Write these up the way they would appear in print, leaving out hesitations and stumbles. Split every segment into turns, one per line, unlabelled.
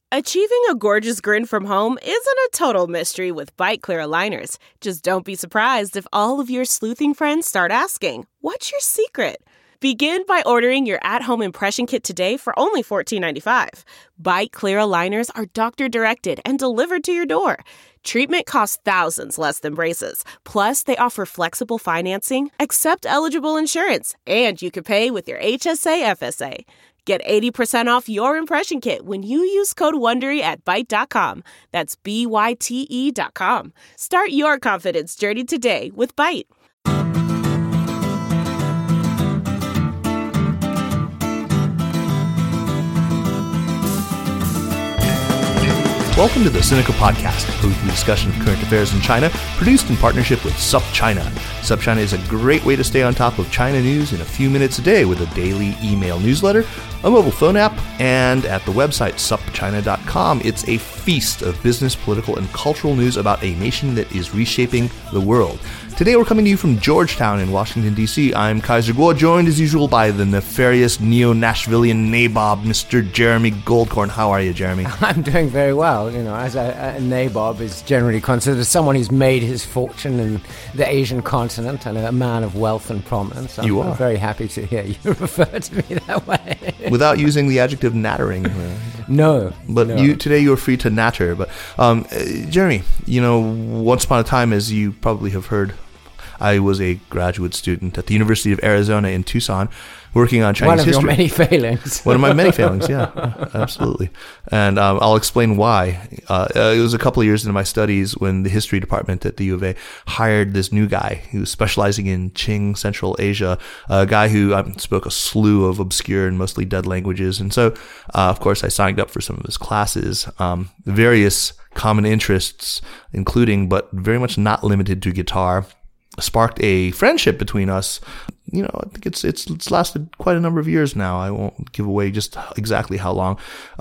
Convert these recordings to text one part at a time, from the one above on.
Achieving a gorgeous grin from home isn't a total mystery with Byte Clear aligners. Just don't be surprised if all of your sleuthing friends start asking, "What's your secret?" Begin by ordering your at-home impression kit today for only $14.95. Byte Clear aligners are doctor-directed and delivered to your door. Treatment costs thousands less than braces. Plus, they offer flexible financing, accept eligible insurance, and you can pay with your HSA FSA. Get 80% off your impression kit when you use code WONDERY at Byte.com. That's BYTE.com. Start your confidence journey today with Byte.
Welcome to the Sinica Podcast, a weekly discussion of current affairs in China, produced in partnership with SupChina. SupChina is a great way to stay on top of China news in a few minutes a day with a daily email newsletter, a mobile phone app, and at the website supchina.com. It's a feast of business, political, and cultural news about a nation that is reshaping the world. Today we're coming to you from Georgetown in Washington, D.C. I'm Kaiser Kuo, joined as usual by the nefarious neo-Nashvilleian nabob, Mr. Jeremy Goldkorn. How are you, Jeremy?
I'm doing very well. You know, as a nabob is generally considered someone who's made his fortune in the Asian continent and a man of wealth and prominence. I'm very happy to hear you refer to me that way.
Without using the adjective nattering.
No.
But no. Today you're free to natter. But Jeremy, you know, once upon a time, as you probably have heard, I was a graduate student at the University of Arizona in Tucson, working on Chinese history.
One of your many failings.
One of my many failings, yeah, absolutely. And I'll explain why. It was a couple of years into my studies when the history department at the U of A hired this new guy who was specializing in Qing Central Asia, a guy who spoke a slew of obscure and mostly dead languages. And so, of course, I signed up for some of his classes, various common interests, including, but very much not limited to guitar, sparked a friendship between us. You know, I think it's lasted quite a number of years now. I won't give away just exactly how long.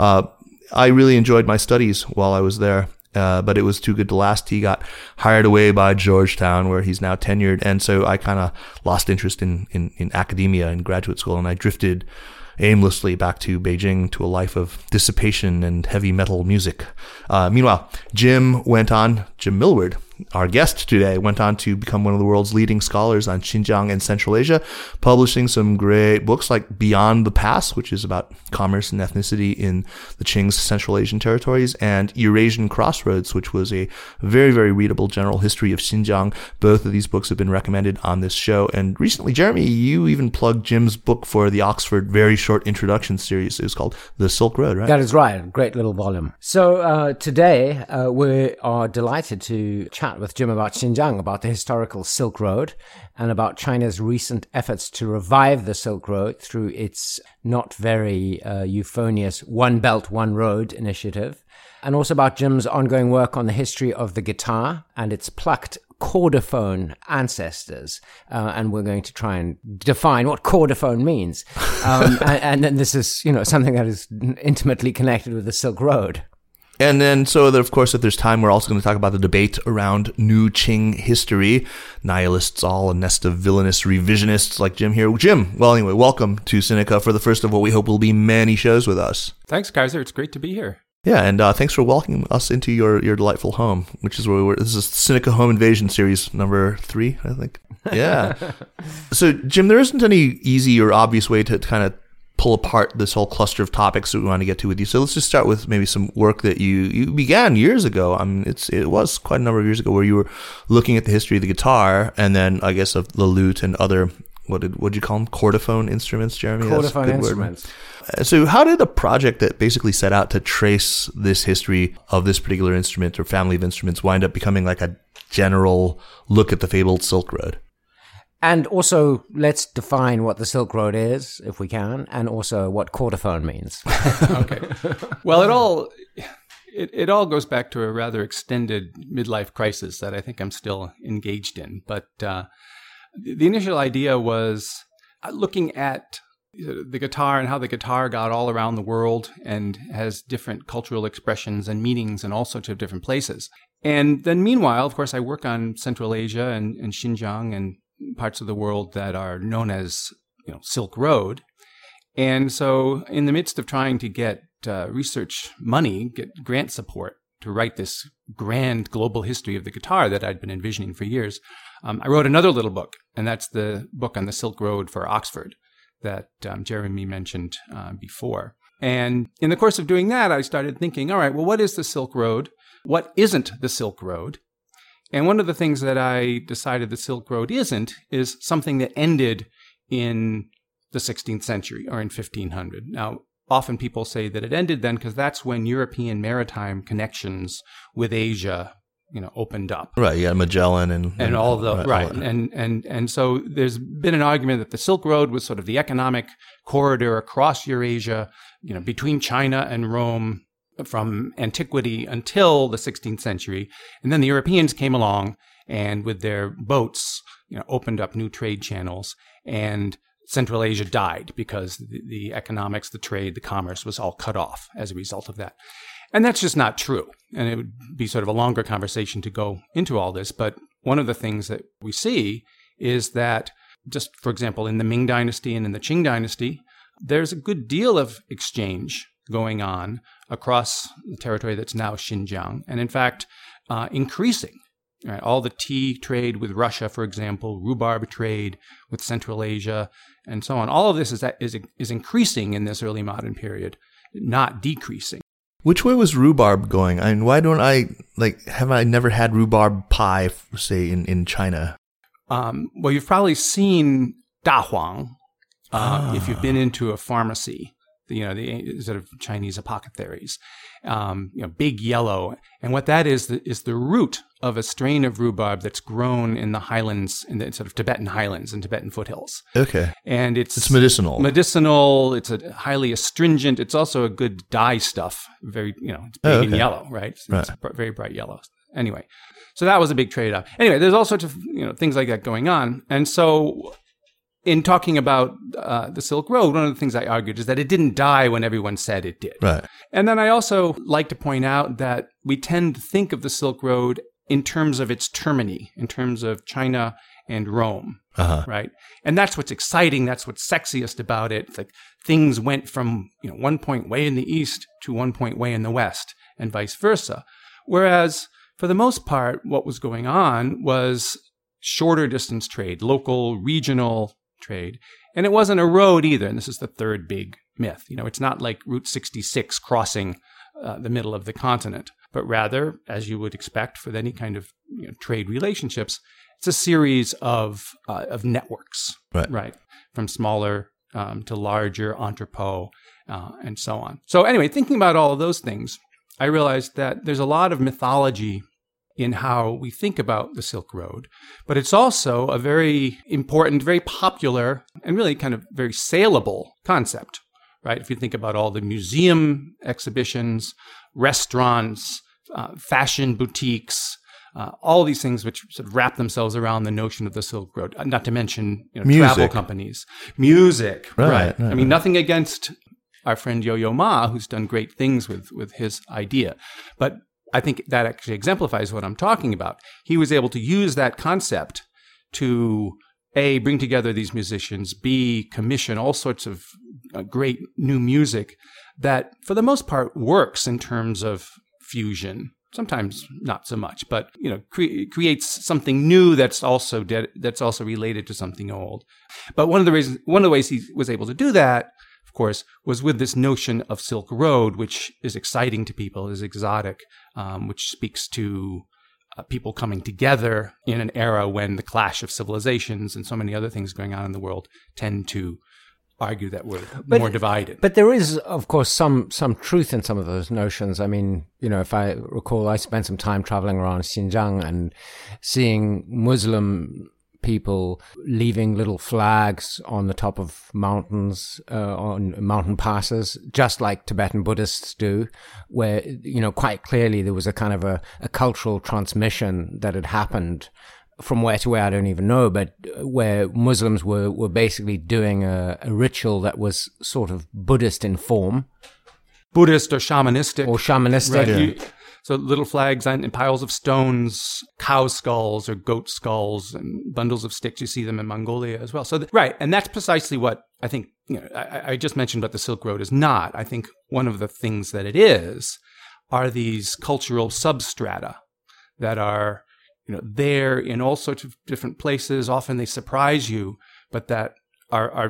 I really enjoyed my studies while I was there, but it was too good to last. He got hired away by Georgetown, where he's now tenured, and so I kind of lost interest in academia and graduate school, and I drifted aimlessly back to Beijing to a life of dissipation and heavy metal music. Meanwhile, Jim Millward, our guest today, went on to become one of the world's leading scholars on Xinjiang and Central Asia, publishing some great books like Beyond the Pass, which is about commerce and ethnicity in the Qing's Central Asian territories, and Eurasian Crossroads, which was a very, very readable general history of Xinjiang. Both of these books have been recommended on this show. And recently, Jeremy, you even plugged Jim's book for the Oxford Very Short Introduction series. It was called The Silk Road, right?
That is right. Great little volume. So today we are delighted to chat with Jim about Xinjiang, about the historical Silk Road, and about China's recent efforts to revive the Silk Road through its not very euphonious One Belt, One Road initiative, and also about Jim's ongoing work on the history of the guitar and its plucked chordophone ancestors, and we're going to try and define what chordophone means. And then this is, you know, something that is intimately connected with the Silk Road.
And then, so that, of course, if there's time, we're also going to talk about the debate around New Qing history. Nihilists all, a nest of villainous revisionists like Jim here. Jim, well, anyway, welcome to Sinica for the first of what we hope will be many shows with us.
Thanks, Kaiser. It's great to be here.
Yeah, and thanks for welcoming us into your delightful home, which is where we were. This is Sinica Home Invasion Series number 3, I think. Yeah. So, Jim, there isn't any easy or obvious way to kind of pull apart this whole cluster of topics that we want to get to with you. So let's just start with maybe some work that you began years ago. I mean, it was quite a number of years ago, where you were looking at the history of the guitar, and then I guess of the lute and other, what'd you call them? Chordophone instruments, Jeremy?
Chordophone instruments.
So how did a project that basically set out to trace this history of this particular instrument or family of instruments wind up becoming like a general look at the fabled Silk Road?
And also, let's define what the Silk Road is, if we can, and also what chordophone means.
Okay. Well, it all goes back to a rather extended midlife crisis that I think I'm still engaged in. But the initial idea was looking at the guitar and how the guitar got all around the world and has different cultural expressions and meanings in all sorts of different places. And then meanwhile, of course, I work on Central Asia and Xinjiang and parts of the world that are known as, Silk Road. And so in the midst of trying to get research money, get grant support to write this grand global history of the guitar that I'd been envisioning for years, I wrote another little book, and that's the book on the Silk Road for Oxford that Jeremy mentioned before. And in the course of doing that, I started thinking, all right, well, what is the Silk Road? What isn't the Silk Road? And one of the things that I decided the Silk Road isn't is something that ended in the 16th century or in 1500. Now, often people say that it ended then because that's when European maritime connections with Asia, opened up.
Right. Yeah. Magellan and
all the right. And so there's been an argument that the Silk Road was sort of the economic corridor across Eurasia, between China and Rome from antiquity until the 16th century. And then the Europeans came along and with their boats, opened up new trade channels, and Central Asia died because the economics, the trade, the commerce was all cut off as a result of that. And that's just not true. And it would be sort of a longer conversation to go into all this. But one of the things that we see is that just, for example, in the Ming Dynasty and in the Qing Dynasty, there's a good deal of exchange going on across the territory that's now Xinjiang. And in fact, increasing. Right? All the tea trade with Russia, for example, rhubarb trade with Central Asia, and so on. All of this is increasing in this early modern period, not decreasing.
Which way was rhubarb going? I mean, why don't have I never had rhubarb pie, say, in China?
Well, you've probably seen dahuang if you've been into a pharmacy. The sort of Chinese apothecaries, big yellow. And what that is the root of a strain of rhubarb that's grown in the highlands, in the sort of Tibetan highlands and Tibetan foothills.
Okay.
And it's
medicinal.
It's a highly astringent. It's also a good dye stuff. Very, it's big and yellow, right? It's very bright yellow. Anyway, so that was a big trade-off. Anyway, there's all sorts of, things like that going on. And so in talking about the Silk Road, one of the things I argued is that it didn't die when everyone said it did.
Right.
And then I also like to point out that we tend to think of the Silk Road in terms of its termini, in terms of China and Rome, right? And that's what's exciting. That's what's sexiest about it. It's like things went from one point way in the east to one point way in the west, and vice versa. Whereas, for the most part, what was going on was shorter distance trade, local, regional trade. And it wasn't a road either. And this is the third big myth. It's not like Route 66 crossing the middle of the continent, but rather, as you would expect for any kind of trade relationships, it's a series of networks, right? From smaller to larger entrepot and so on. So anyway, thinking about all of those things, I realized that there's a lot of mythology in how we think about the Silk Road, but it's also a very important, very popular, and really kind of very saleable concept, right? If you think about all the museum exhibitions, restaurants, fashion boutiques, all these things which sort of wrap themselves around the notion of the Silk Road, not to mention travel companies. Music, right. I mean, nothing against our friend Yo-Yo Ma, who's done great things with his idea, but I think that actually exemplifies what I'm talking about. He was able to use that concept to, A, bring together these musicians, B, commission all sorts of great new music that, for the most part, works in terms of fusion. Sometimes not so much, but creates something new that's also related to something old. But one of the ways he was able to do that, of course, was with this notion of Silk Road, which is exciting to people, is exotic, which speaks to people coming together in an era when the clash of civilizations and so many other things going on in the world tend to argue that we're more divided.
But there is, of course, some truth in some of those notions. I mean, if I recall, I spent some time traveling around Xinjiang and seeing Muslim people leaving little flags on the top of mountains, on mountain passes, just like Tibetan Buddhists do, where, quite clearly there was a kind of a cultural transmission that had happened from where to where, I don't even know, but where Muslims were basically doing a ritual that was sort of Buddhist in form.
Buddhist or shamanistic.
Right.
Yeah. So little flags and piles of stones, cow skulls or goat skulls and bundles of sticks. You see them in Mongolia as well. So, right. And that's precisely what I think, I just mentioned what the Silk Road is not. I think one of the things that it is are these cultural substrata that are, there in all sorts of different places. Often they surprise you, but that are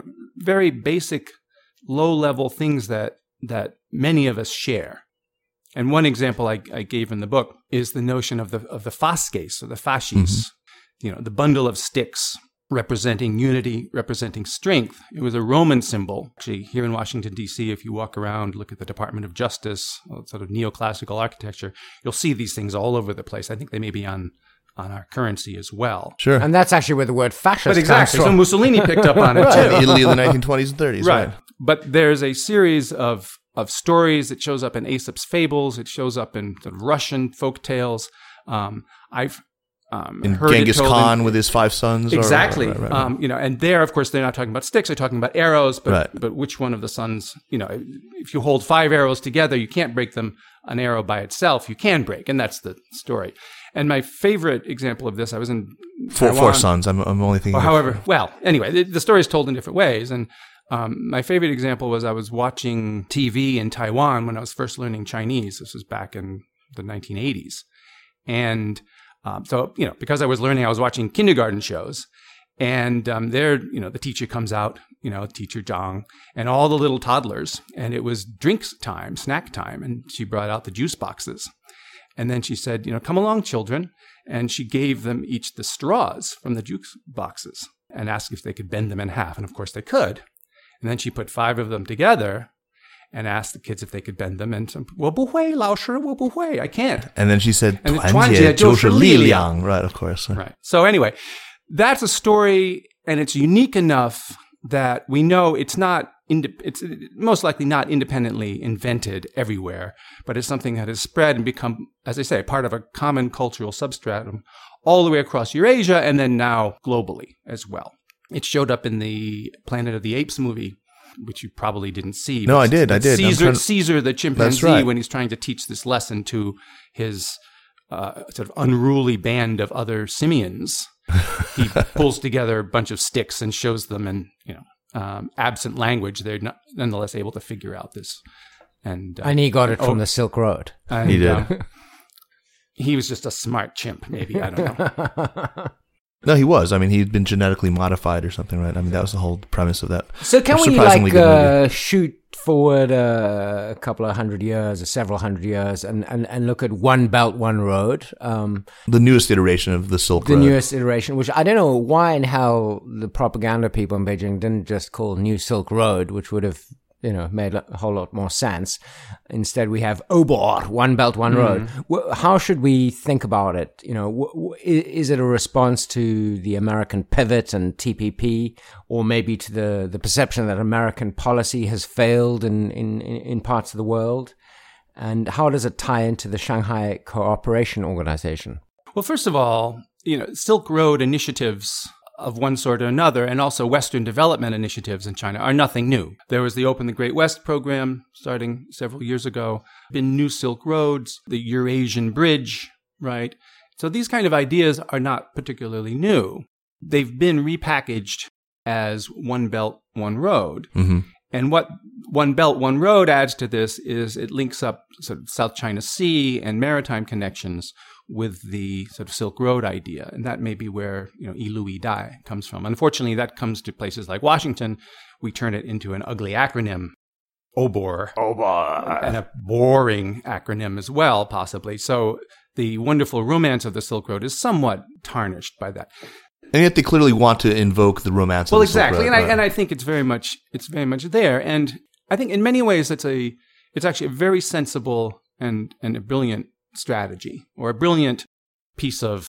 very basic, low-level things that many of us share. And one example I gave in the book is the notion of the fasces, or the fasces, the bundle of sticks representing unity, representing strength. It was a Roman symbol. Actually, here in Washington, D.C., if you walk around, look at the Department of Justice, sort of neoclassical architecture, you'll see these things all over the place. I think they may be on our currency as well.
Sure.
And that's actually where the word fascist comes from.
So Mussolini picked up on it too.
Right. Italy in the 1920s and 30s.
Right. But there's a series of stories. It shows up in Aesop's fables. It shows up in sort of Russian folk tales. I've heard
Genghis Khan with his 5 sons.
Exactly.
Right.
And there, of course, they're not talking about sticks. They're talking about arrows. But
Right.
but which one of the sons, if you hold 5 arrows together, you can't break them. An arrow by itself, you can break. And that's the story. And my favorite example of this, I was in Taiwan.
4 sons. I'm only thinking.
Anyway, the story is told in different ways. And my favorite example was I was watching TV in Taiwan when I was first learning Chinese. This was back in the 1980s. And so, because I was learning, I was watching kindergarten shows. And there, the teacher comes out, teacher Zhang, and all the little toddlers. And it was drinks time, snack time. And she brought out the juice boxes. And then she said, come along, children. And she gave them each the straws from the juice boxes and asked if they could bend them in half. And of course they could. And then she put 5 of them together and asked the kids if they could bend them. And some, 我不会，老师，我不会, I can't.
And then she said,
And
团结就是力量. Right, of course.
Right. So anyway, that's a story, and it's unique enough that we know it's most likely not independently invented everywhere, but it's something that has spread and become, as I say, part of a common cultural substratum all the way across Eurasia and then now globally as well. It showed up in the Planet of the Apes movie, which you probably didn't see.
No, I did.
Caesar the chimpanzee,
right.
when he's trying to teach this lesson to his sort of unruly band of other simians, he pulls together a bunch of sticks and shows them in, absent language. They're not, nonetheless able to figure out this. And
he got it from the Silk Road.
And,
He did.
He was just a smart chimp, maybe. I don't know.
No, he was. I mean, he'd been genetically modified or something, right? I mean, that was the whole premise of that.
So can we
Surprisingly good movie.
shoot forward a couple of hundred years or several hundred years and look at One Belt, One Road?
The newest iteration of the Silk
The
Road.
newest iteration, which I don't know why and how the propaganda people in Beijing didn't just call New Silk Road, which would have, made a whole lot more sense. Instead, we have OBOR, One Belt, One Road. How should we think about it? Is it a response to the American pivot and TPP, or maybe to the perception that American policy has failed in parts of the world? And how does it tie into the Shanghai Cooperation Organization?
Well, first of all, Silk Road initiatives of one sort or another, and also Western development initiatives in China, are nothing new. There was the Open the Great West program starting several years ago, been new Silk Roads, the Eurasian Bridge, right? So these kind of ideas are not particularly new. They've been repackaged as One Belt, One Road.
Mm-hmm.
And what One Belt, One Road adds to this is it links up sort of South China Sea and maritime connections with the sort of Silk Road idea. And that may be where, Ilu Dai comes from. Unfortunately, that comes to places like Washington. We turn it into an ugly acronym, OBOR. OBOR. And a boring acronym as well, possibly. So the wonderful romance of the Silk Road is somewhat tarnished by that.
And yet they clearly want to invoke the romance of the Silk
exactly.
Road.
And I think it's very much there. And I think in many ways it's actually a very sensible and a brilliant strategy, or a brilliant piece of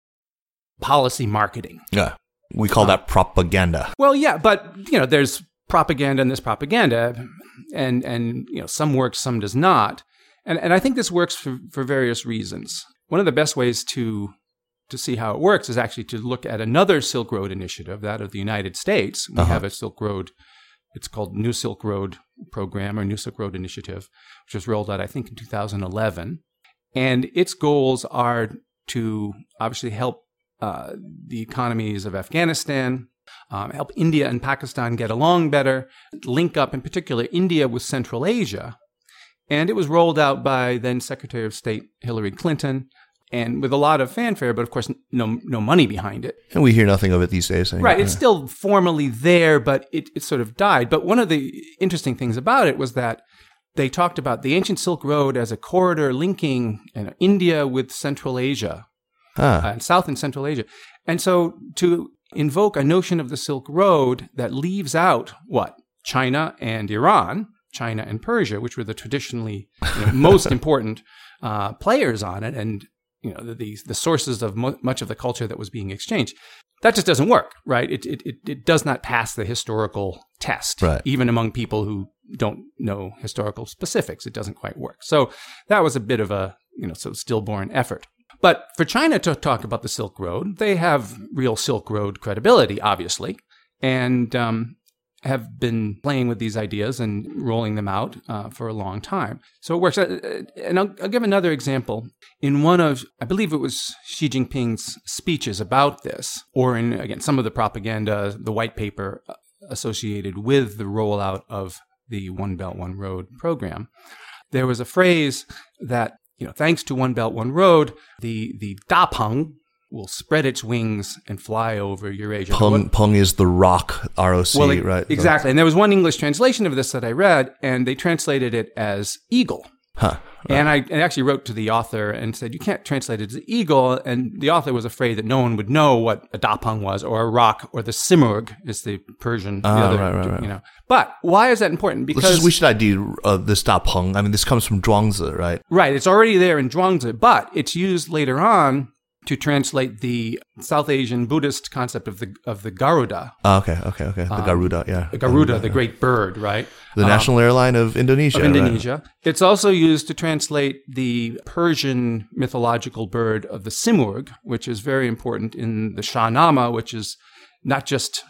policy marketing.
Yeah. We call that propaganda.
Well, yeah, but there's propaganda and there's propaganda, and some works, some does not. And I think this works for various reasons. One of the best ways to see how it works is actually to look at another Silk Road initiative, that of the United States. We have a Silk Road, it's called New Silk Road Program or New Silk Road Initiative, which was rolled out, I think, in 2011. And its goals are to obviously help the economies of Afghanistan, help India and Pakistan get along better, link up in particular India with Central Asia. And it was rolled out by then Secretary of State Hillary Clinton, and with a lot of fanfare, but of course no money behind it.
And we hear nothing of it these days. Anyway.
Right. It's still formally there, but it sort of died. But one of the interesting things about it was that they talked about the ancient Silk Road as a corridor linking India with Central Asia, and South and Central Asia. And so to invoke a notion of the Silk Road that leaves out what? China and Iran, China and Persia, which were the traditionally most important players on it, and the sources of much of the culture that was being exchanged. That just doesn't work, right? It does not pass the historical test,
right.
Even among people who don't know historical specifics. It doesn't quite work. So that was a bit of a stillborn effort. But for China to talk about the Silk Road, they have real Silk Road credibility, obviously, and have been playing with these ideas and rolling them out for a long time. So it works. And I'll give another example. In one of, I believe it was Xi Jinping's speeches about this, or in, again, some of the propaganda, the white paper associated with the rollout of the One Belt, One Road program, there was a phrase that, thanks to One Belt, One Road, the Dapeng will spread its wings and fly over Eurasia.
Peng is the rock, R-O-C, right?
Exactly. And there was one English translation of this that I read, and they translated it as eagle.
Huh. Right.
And I actually wrote to the author and said, you can't translate it as eagle. And the author was afraid that no one would know what a dapeng was, or a rock, or the simurg is the Persian.
Right.
But why is that important? Because
we should ID this dapeng. I mean, this comes from Zhuangzi, right?
Right. It's already there in Zhuangzi, but it's used later on to translate the South Asian Buddhist concept of the Garuda.
Okay. The Garuda, yeah.
The Garuda, the great bird, right?
The national airline of Indonesia.
Right? It's also used to translate the Persian mythological bird of the simurg, which is very important in the Shahnama, which is not just,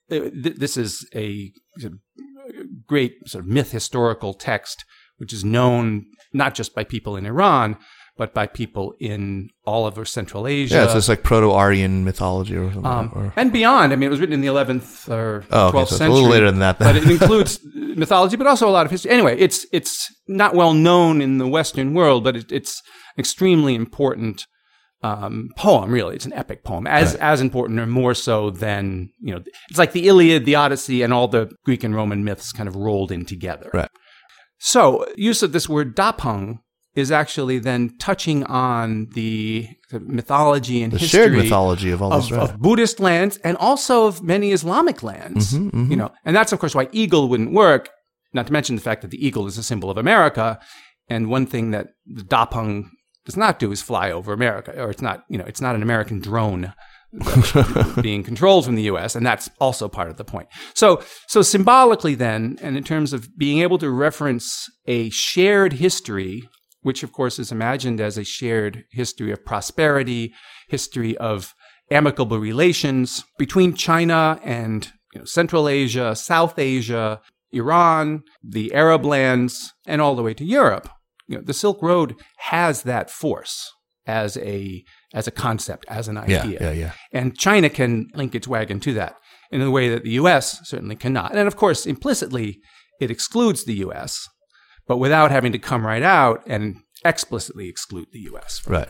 this is a great sort of myth historical text, which is known not just by people in Iran, but by people in all over Central Asia.
Yeah, so it's like Proto-Aryan mythology or something.
And beyond. I mean, it was written in the 11th or 12th
so
century.
A little later than that.
But it includes mythology, but also a lot of history. Anyway, it's not well known in the Western world, but it's extremely important poem, really. It's an epic poem, as important or more so than, it's like the Iliad, the Odyssey, and all the Greek and Roman myths kind of rolled in together.
Right.
So use of this word dapeng is actually then touching on the mythology and history,
shared mythology of all this,
of Buddhist lands and also of many Islamic lands. And that's of course why eagle wouldn't work. Not to mention the fact that the eagle is a symbol of America, and one thing that the dapeng does not do is fly over America, or it's not an American drone that's being controlled from the U.S., and that's also part of the point. So symbolically then, and in terms of being able to reference a shared history, which of course is imagined as a shared history of prosperity, history of amicable relations between China and Central Asia, South Asia, Iran, the Arab lands, and all the way to Europe. The Silk Road has that force as a concept, as an idea.
Yeah.
And China can link its wagon to that in a way that the U.S. certainly cannot. And of course, implicitly, it excludes the U.S., but without having to come right out and explicitly exclude the U.S.
Right.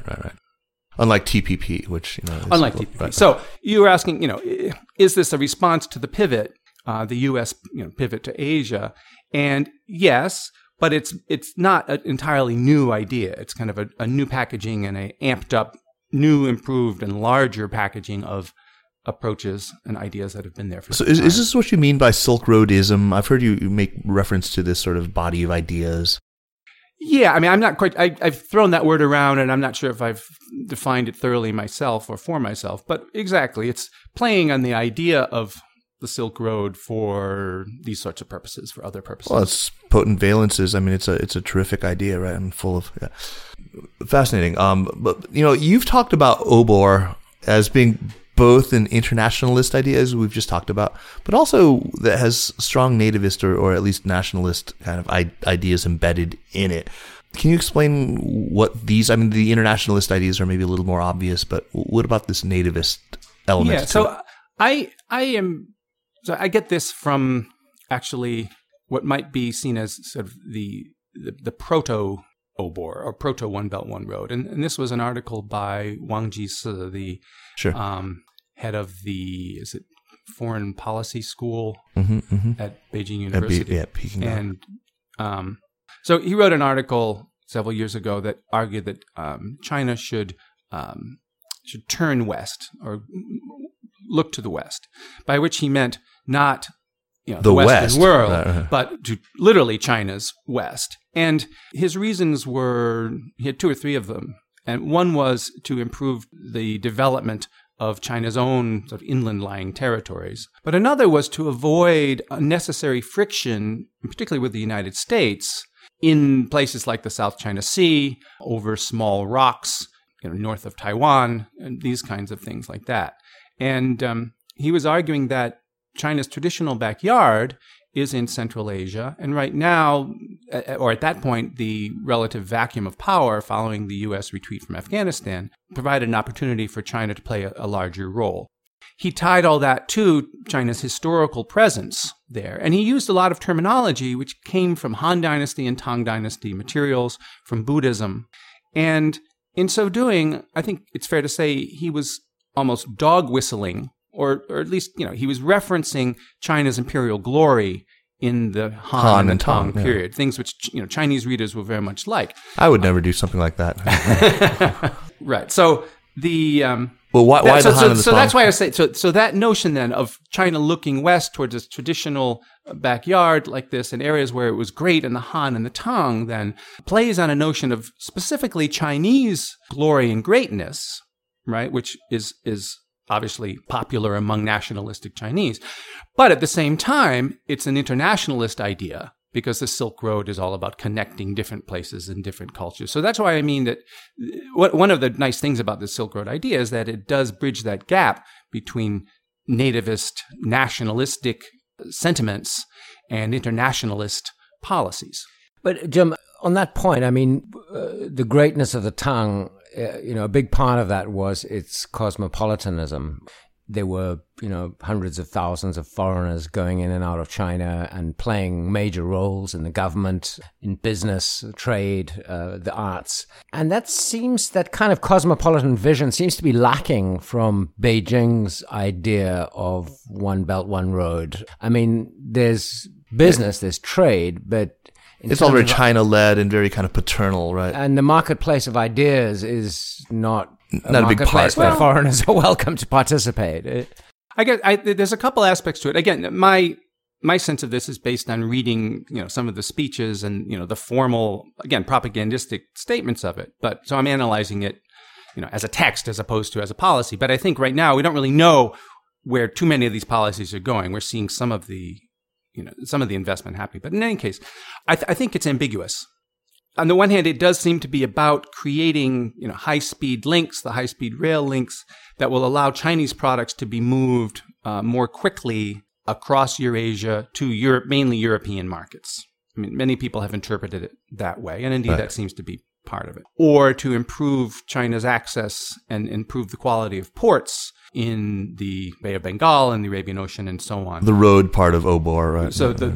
Unlike TPP, which,
Unlike TPP. Right. So you were asking, is this a response to the pivot, the U.S. Pivot to Asia? And yes, but it's not an entirely new idea. It's kind of a new packaging and a amped up, new, improved, and larger packaging of approaches and ideas that have been there for some time.
So is this what you mean by Silk Roadism? I've heard you make reference to this sort of body of ideas.
Yeah, I mean, I'm not quite, I've thrown that word around, and I'm not sure if I've defined it thoroughly myself or for myself, but exactly, it's playing on the idea of the Silk Road for these sorts of purposes, for other purposes.
Well, it's potent valences. I mean, it's a terrific idea, right? And full of, fascinating. But, you've talked about Obor as being both an internationalist idea, as we've just talked about, but also that has strong nativist or at least nationalist kind of ideas embedded in it. Can you explain what these, I mean, the internationalist ideas are maybe a little more obvious, but what about this nativist element?
Yeah, so I am So I get this from actually what might be seen as sort of the proto-OBOR or proto-One Belt, One Road. And this was an article by Wang Jisi, the head of the, Foreign Policy School at Beijing University.
At Peking.
And so he wrote an article several years ago that argued that China should turn west or look to the west, by which he meant not the Western world, but to literally China's west. And his reasons were, he had two or three of them. And one was to improve the development of China's own sort of inland-lying territories. But another was to avoid unnecessary friction, particularly with the United States, in places like the South China Sea, over small rocks, north of Taiwan, and these kinds of things like that. And he was arguing that China's traditional backyard is in Central Asia. And right now, or at that point, the relative vacuum of power following the U.S. retreat from Afghanistan provided an opportunity for China to play a larger role. He tied all that to China's historical presence there. And he used a lot of terminology which came from Han Dynasty and Tang Dynasty materials, from Buddhism. And in so doing, I think it's fair to say he was almost dog whistling, or at least, he was referencing China's imperial glory in the Han and Tang period, things which, Chinese readers will very much like.
I would never do something like that.
Right. So the...
Well, why the Han and the Tang?
So that's why I say, so that notion then of China looking west towards its traditional backyard like this in areas where it was great in the Han and the Tang then plays on a notion of specifically Chinese glory and greatness, right, which is obviously popular among nationalistic Chinese. But at the same time, it's an internationalist idea because the Silk Road is all about connecting different places and different cultures. So that's why I mean that one of the nice things about the Silk Road idea is that it does bridge that gap between nativist, nationalistic sentiments and internationalist policies.
But Jim, on that point, I mean, the greatness of the Tang, a big part of that was its cosmopolitanism. There were, hundreds of thousands of foreigners going in and out of China and playing major roles in the government, in business, trade, the arts. And that kind of cosmopolitan vision seems to be lacking from Beijing's idea of One Belt, One Road. I mean, there's business, there's trade, but...
It's all very China-led and very kind of paternal, right?
And the marketplace of ideas is not
a big part
where foreigners are welcome to participate.
I guess there's a couple aspects to it. Again, my sense of this is based on reading, some of the speeches and, the formal, again, propagandistic statements of it. But so I'm analyzing it, as a text as opposed to as a policy. But I think right now we don't really know where too many of these policies are going. We're seeing some of the investment happening. But in any case, I think it's ambiguous. On the one hand, it does seem to be about creating, high-speed links, the high-speed rail links that will allow Chinese products to be moved more quickly across Eurasia to mainly European markets. I mean, many people have interpreted it that way, and indeed that seems to be part of it. Or to improve China's access and improve the quality of ports in the Bay of Bengal and the Arabian Ocean and so on.
The road part of OBOR, right?
So the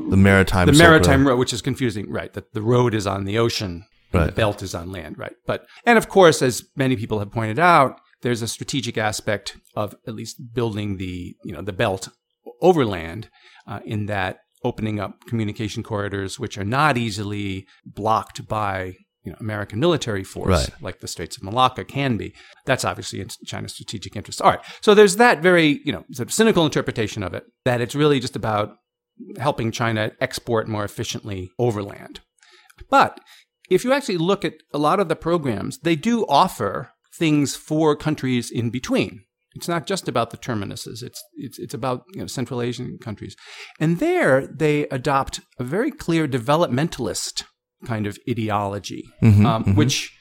maritime
road, which is confusing, right? That the road is on the ocean, and
right.
The belt is on land, right? And of course, as many people have pointed out, there's a strategic aspect of at least building the belt overland, in that opening up communication corridors which are not easily blocked by American military force,
right,
like the Straits of Malacca can be. That's obviously in China's strategic interest. All right. So there's that very, sort of cynical interpretation of it, that it's really just about helping China export more efficiently overland. But if you actually look at a lot of the programs, they do offer things for countries in between. It's not just about the terminuses. It's about Central Asian countries. And there they adopt a very clear developmentalist kind of ideology, which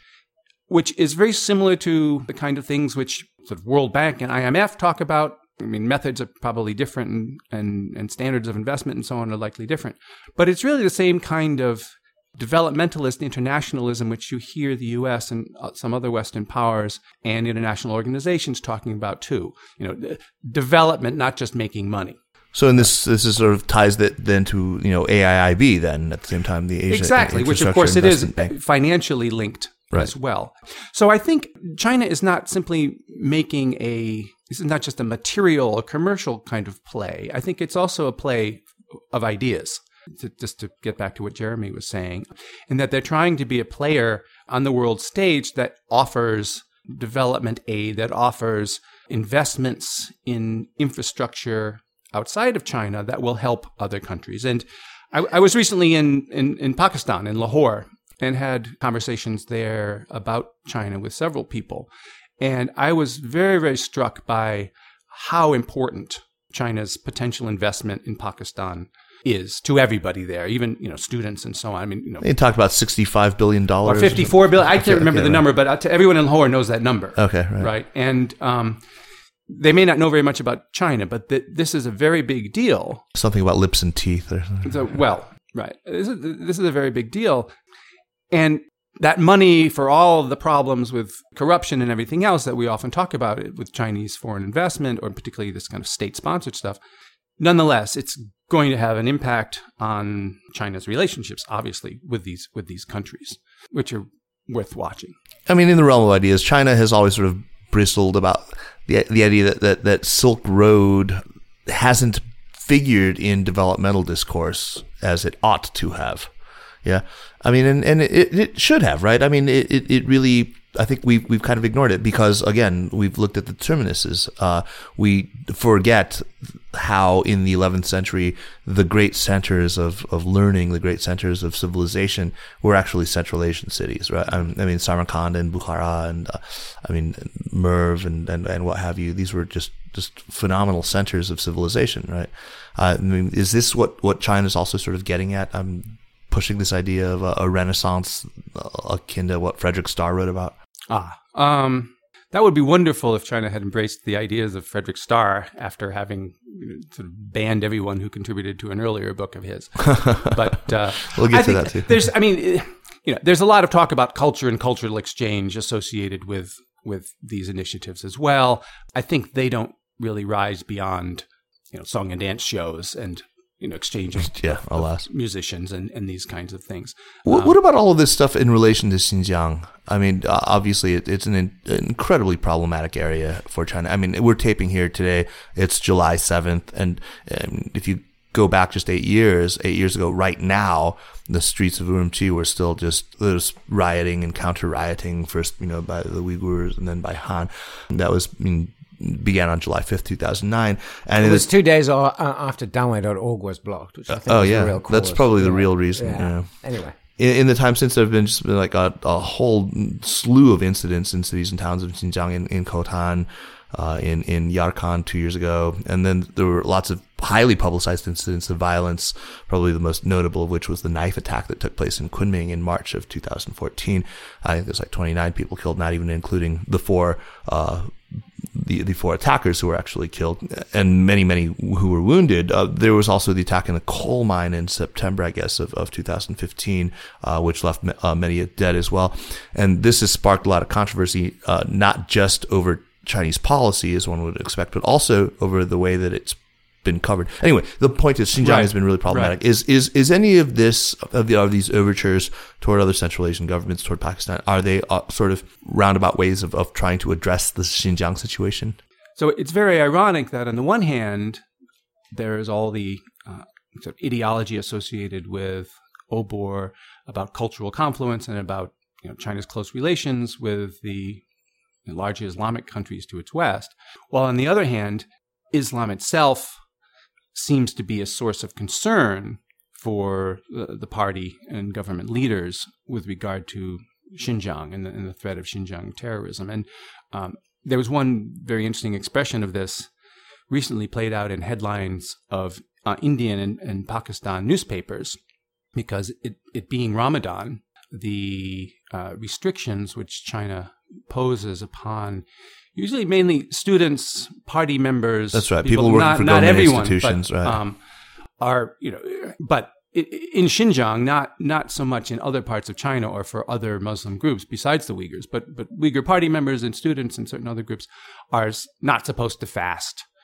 is very similar to the kind of things which sort of World Bank and IMF talk about. I mean, methods are probably different and standards of investment and so on are likely different. But it's really the same kind of developmentalist internationalism which you hear the U.S. and some other Western powers and international organizations talking about too. Development, not just making money.
So in this is sort of ties that then to AIIB then at the same time, the Asian
exactly, which of course it is financially linked as well. So I think China is not simply making this is not just a material, a commercial kind of play. I think it's also a play of ideas. Just to get back to what Jeremy was saying, and that they're trying to be a player on the world stage that offers development aid, that offers investments in infrastructure outside of China that will help other countries. And I was recently in Pakistan, in Lahore, and had conversations there about China with several people. And I was very, very struck by how important China's potential investment in Pakistan is to everybody there, even students and so on. I mean,
they talked about $65 billion
or $54 billion. I can't remember the number, but everyone in Lahore knows that number.
Okay,
right. And they may not know very much about China, but this is a very big deal.
Something about lips and teeth, or something.
Right. This is a very big deal, and that money for all of the problems with corruption and everything else that we often talk about with Chinese foreign investment, or particularly this kind of state-sponsored stuff. Nonetheless, it's going to have an impact on China's relationships, obviously, with these countries, which are worth watching.
I mean, in the realm of ideas, China has always sort of bristled about the idea that Silk Road hasn't figured in developmental discourse as it ought to have. Yeah, I mean, and it should have, right? I mean, it really. I think we've kind of ignored it because, again, we've looked at the terminuses. We forget how in the 11th century the great centers of learning, the great centers of civilization were actually Central Asian cities, right? I mean, Samarkand and Bukhara and Merv and what have you. These were just phenomenal centers of civilization, right? I mean, is this what China's also sort of getting at? Pushing this idea of a renaissance akin to what Frederick Starr wrote about?
That would be wonderful if China had embraced the ideas of Frederick Starr after having sort of banned everyone who contributed to an earlier book of his. But
we'll get to that too.
There's a lot of talk about culture and cultural exchange associated with these initiatives as well. I think they don't really rise beyond song and dance shows and exchange of musicians and these kinds of things.
What about all of this stuff in relation to Xinjiang? I mean, obviously, it's an incredibly problematic area for China. I mean, we're taping here today. It's July 7th. And if you go back just 8 years ago, right now, the streets of Urumqi were still there's rioting and counter-rioting, first, by the Uyghurs and then by Han. That was, began on July 5th, 2009. And
it was 2 days after Danwei.org was blocked, which I think was the real cause.
That's probably the real reason.
Yeah. Anyway.
In the time since, there have been like a whole slew of incidents in cities and towns of Xinjiang, in Khotan, in Yarkand 2 years ago. And then there were lots of highly publicized incidents of violence, probably the most notable of which was the knife attack that took place in Kunming in March of 2014. I think there's like 29 people killed, not even including the four attackers who were actually killed, and many who were wounded. There was also the attack in the coal mine in September, I guess, of 2015, which left many dead as well. And this has sparked a lot of controversy, not just over Chinese policy, as one would expect, but also over the way that it's been covered. Anyway, the point is Xinjiang has been really problematic. Right. Is any of this of these overtures toward other Central Asian governments, toward Pakistan, are they sort of roundabout ways of trying to address the Xinjiang situation?
So it's very ironic that on the one hand, there is all the sort of ideology associated with Obor about cultural confluence and about China's close relations with the large Islamic countries to its west, while on the other hand, Islam itself seems to be a source of concern for the party and government leaders with regard to Xinjiang and the threat of Xinjiang terrorism. And there was one very interesting expression of this recently played out in headlines of Indian and Pakistan newspapers, because it being Ramadan, the restrictions which China poses upon usually mainly students, party members.
That's right. People working for government institutions,
but,
right?
Are but in Xinjiang, not so much in other parts of China or for other Muslim groups besides the Uyghurs, but Uyghur party members and students and certain other groups are not supposed to fast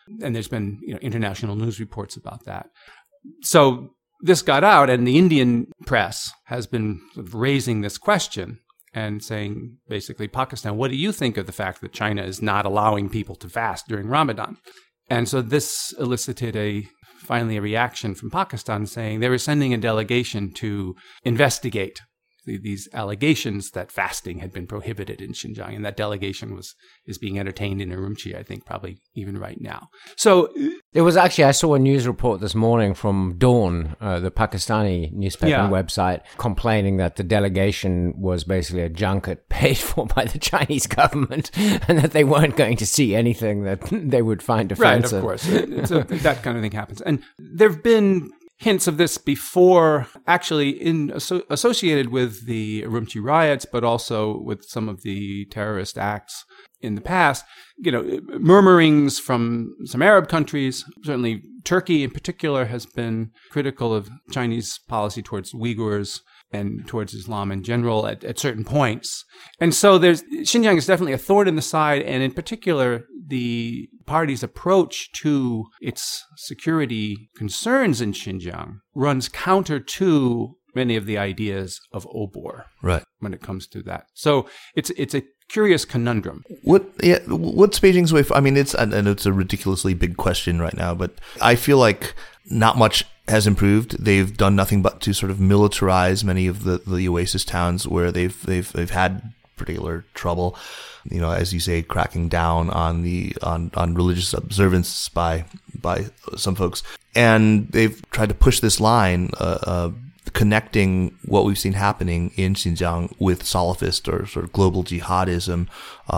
And there's been international news reports about that. So this got out, and the Indian press has been sort of raising this question and saying, basically, Pakistan, what do you think of the fact that China is not allowing people to fast during Ramadan? And so this elicited finally a reaction from Pakistan saying they were sending a delegation to investigate these allegations that fasting had been prohibited in Xinjiang. And that delegation is being entertained in Urumqi, I think, probably even right now. So
it was actually, I saw a news report this morning from Dawn, the Pakistani newspaper website, complaining that the delegation was basically a junket paid for by the Chinese government and that they weren't going to see anything that they would find offensive.
Right, of course. So that kind of thing happens. And there have been hints of this before, actually associated with the Urumqi riots, but also with some of the terrorist acts in the past. Murmurings from some Arab countries, certainly Turkey in particular, has been critical of Chinese policy towards Uyghurs and towards Islam in general at certain points. And so Xinjiang is definitely a thorn in the side, and in particular, the party's approach to its security concerns in Xinjiang runs counter to many of the ideas of Obor,
right,
when it comes to that. So it's a curious conundrum.
What's Beijing's way? I know it's a ridiculously big question right now, but I feel like not much has improved. They've done nothing but to sort of militarize many of the oasis towns where they've had particular trouble. As you say, cracking down on on religious observance by some folks, and they've tried to push this line, connecting what we've seen happening in Xinjiang with Salafist or sort of global jihadism.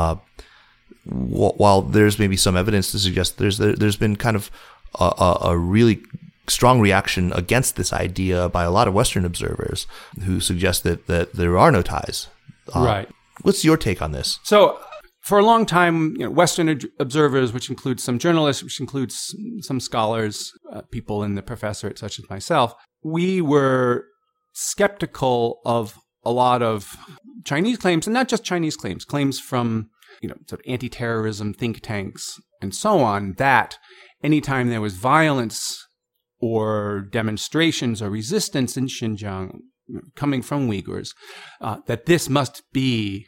While there's maybe some evidence to suggest there's been kind of a really strong reaction against this idea by a lot of Western observers who suggest that there are no ties.
Right.
What's your take on this?
So for a long time, Western observers, which includes some journalists, which includes some scholars, people in the professorate such as myself, we were skeptical of a lot of Chinese claims, and not just Chinese claims from sort of anti-terrorism think tanks and so on, that anytime there was violence or demonstrations or resistance in Xinjiang coming from Uyghurs, that this must be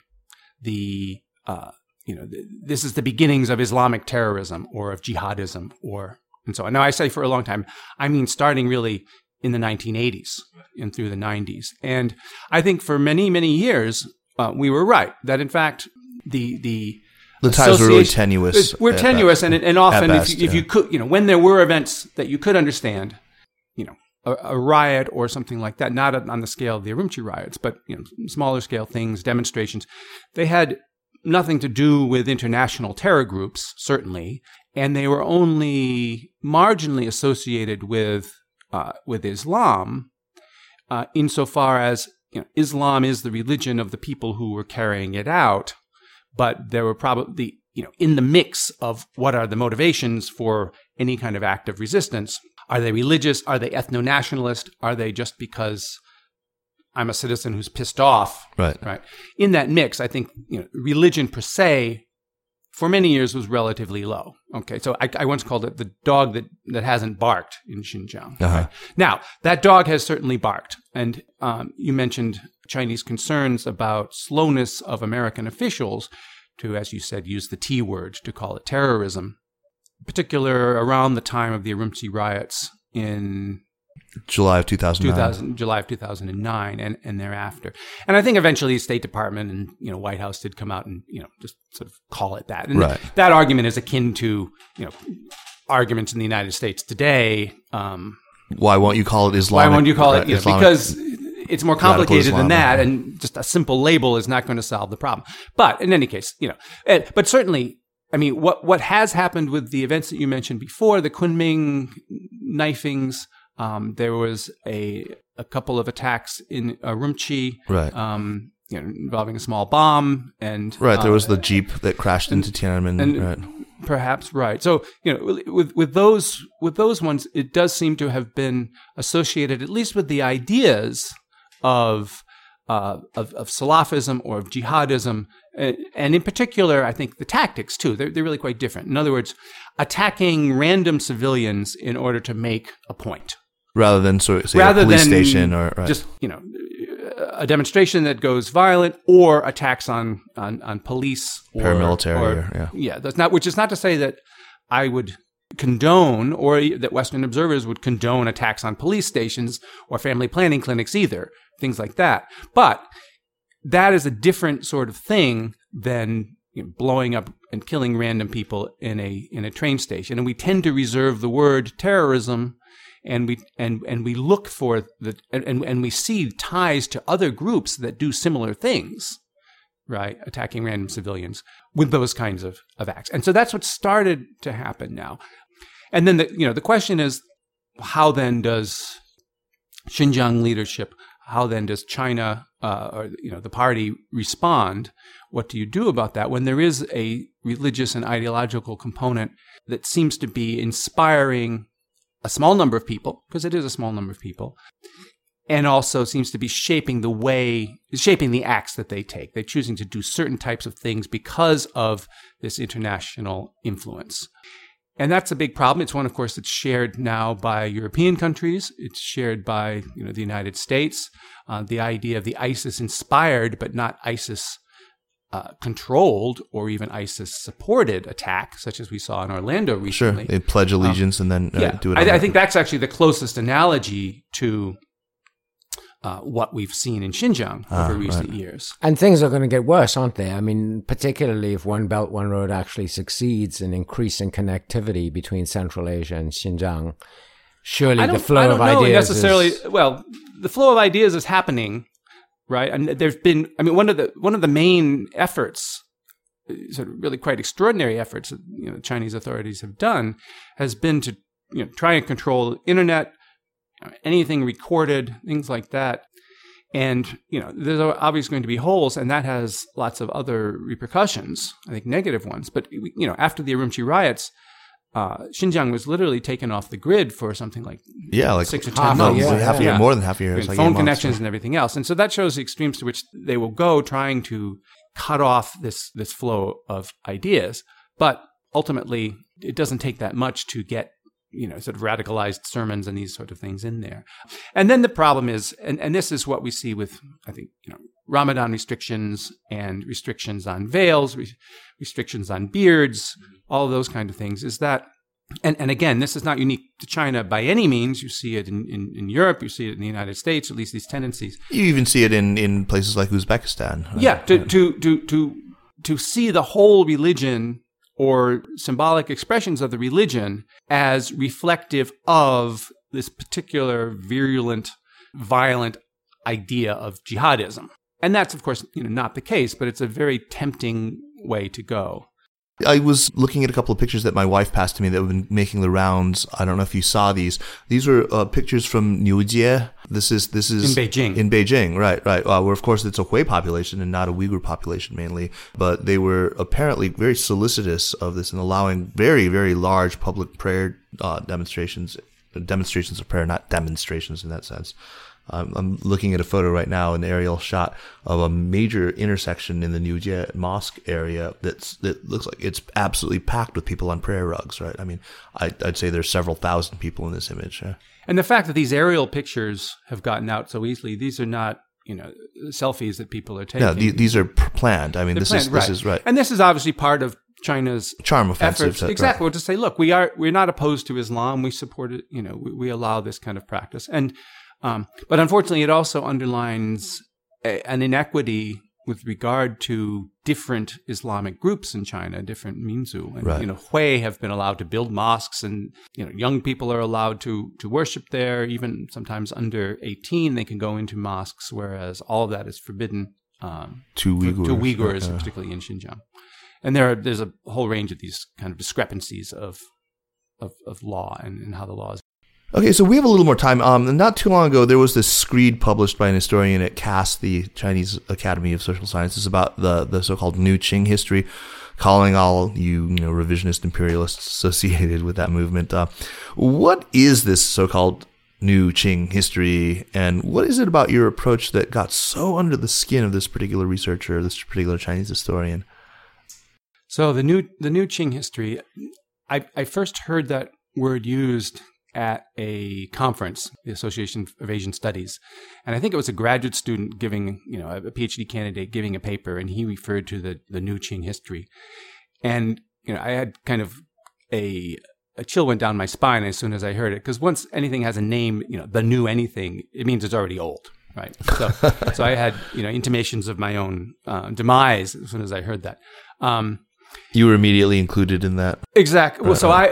this is the beginnings of Islamic terrorism or of jihadism and so on. Now, I say for a long time, I mean starting really in the 1980s and through the 90s. And I think for many, many years, we were right, that in fact, the
ties were really tenuous.
We're tenuous, and often if you could, when there were events that you could understand, a riot or something like that, not on the scale of the Urumqi riots, but smaller scale things, demonstrations, they had nothing to do with international terror groups, certainly, and they were only marginally associated with Islam, insofar as Islam is the religion of the people who were carrying it out. But there were probably, in the mix of what are the motivations for any kind of act of resistance, are they religious? Are they ethno-nationalist? Are they just because I'm a citizen who's pissed off?
Right.
In that mix, I think, religion per se, for many years was relatively low. Okay, so I once called it the dog that hasn't barked in Xinjiang.
Uh-huh.
Right? Now, that dog has certainly barked. And you mentioned Chinese concerns about slowness of American officials to, as you said, use the T word to call it terrorism, in particular around the time of the Urumqi riots in
July of 2009.
July of 2009 and thereafter. And I think eventually the State Department and White House did come out and just sort of call it that. And
right.
That argument is akin to arguments in the United States today.
Why won't you call it Islamic?
Why won't you call it?
Islamic,
because it's more complicated than that,
Islam.
and just a simple label is not going to solve the problem. But in any case, but certainly, I mean, what has happened with the events that you mentioned before, the Kunming knifings. There was a couple of attacks in Urumqi,
right?
Involving a small bomb, and
right. There was the Jeep that crashed into Tiananmen,
and
right?
Perhaps right. So with those ones, it does seem to have been associated, at least with the ideas of Salafism or of jihadism, and in particular, I think the tactics too. They're really quite different. In other words, attacking random civilians in order to make a point,
rather than say a police station or
just a demonstration that goes violent, or attacks on police or
paramilitary.
That's not. Which is not to say that I would condone, or that Western observers would condone, attacks on police stations or family planning clinics either. Things like that. But that is a different sort of thing than blowing up and killing random people in a train station. And we tend to reserve the word terrorism, and we look for and we see ties to other groups that do similar things, right? Attacking random civilians with those kinds of acts. And so that's what started to happen now. And then the question is, how then does Xinjiang leadership, how then does China or the party respond? What do you do about that when there is a religious and ideological component that seems to be inspiring a small number of people, because it is a small number of people, and also seems to be shaping the acts that they take? They're choosing to do certain types of things because of this international influence. And that's a big problem. It's one, of course, that's shared now by European countries. It's shared by the United States. The idea of the ISIS-inspired but not ISIS-controlled or even ISIS-supported attack, such as we saw in Orlando recently.
Sure, they pledge allegiance and then do it.
I think that's actually the closest analogy to what we've seen in Xinjiang over recent years.
And things are going to get worse, aren't they? I mean, particularly if One Belt, One Road actually succeeds in increasing connectivity between Central Asia and Xinjiang. Surely the flow of ideas
the flow of ideas is happening, right? And there's been, one of the main efforts, sort of really quite extraordinary efforts that the Chinese authorities have done, has been to try and control the internet, anything recorded, things like that. And, there's obviously going to be holes, and that has lots of other repercussions, I think negative ones. But, after the Urumqi riots, Xinjiang was literally taken off the grid for something like 6 or 10 months.
More than half a year.
Like phone connections and everything else. And so that shows the extremes to which they will go, trying to cut off this flow of ideas. But ultimately, it doesn't take that much to get sort of radicalized sermons and these sort of things in there. And then the problem is, and this is what we see with, I think, Ramadan restrictions and restrictions on veils, restrictions on beards, all of those kind of things, is that, and again, this is not unique to China by any means. You see it in Europe, you see it in the United States, at least these tendencies.
You even see it in places like Uzbekistan. Right?
Yeah, to see the whole religion or symbolic expressions of the religion as reflective of this particular virulent, violent idea of jihadism. And that's, of course, not the case, but it's a very tempting way to go.
I was looking at a couple of pictures that my wife passed to me that have been making the rounds. I don't know if you saw these. These were pictures from Niujie. This is
in Beijing.
In Beijing, right. Where of course it's a Hui population and not a Uyghur population mainly. But they were apparently very solicitous of this and allowing very, very large public prayer demonstrations of prayer, not demonstrations in that sense. I'm looking at a photo right now, an aerial shot of a major intersection in the Niujie mosque area that looks like it's absolutely packed with people on prayer rugs, right? I mean, I'd say there's several thousand people in this image. Yeah.
And the fact that these aerial pictures have gotten out so easily, these are not, selfies that people are taking.
No, these are planned. I mean, this is right.
And this is obviously part of China's
charm offensive
efforts. Exactly. Right. To say, look, we're not opposed to Islam. We support it. We allow this kind of practice. And but unfortunately, it also underlines an inequity with regard to different Islamic groups in China, different Minzu. And,
right.
Hui have been allowed to build mosques, and, young people are allowed to worship there. Even sometimes under 18, they can go into mosques, whereas all of that is forbidden
to Uyghurs,
particularly in Xinjiang. And there's a whole range of these kind of discrepancies of law and how the law is.
Okay, so we have a little more time. Not too long ago, there was this screed published by an historian at CAS, the Chinese Academy of Social Sciences, about the so-called New Qing history, calling all you revisionist imperialists associated with that movement. What is this so-called new Qing history, and what is it about your approach that got so under the skin of this particular researcher, this particular Chinese historian?
So the new Qing history, I first heard that word used at a conference, the Association of Asian Studies, and I think it was a graduate student giving, a PhD candidate giving a paper, and he referred to the new Qing history, and I had kind of a chill went down my spine as soon as I heard it, because once anything has a name, the new anything, it means it's already old, right? So I had intimations of my own demise as soon as I heard that.
You were immediately included in that.
Exactly. Well, so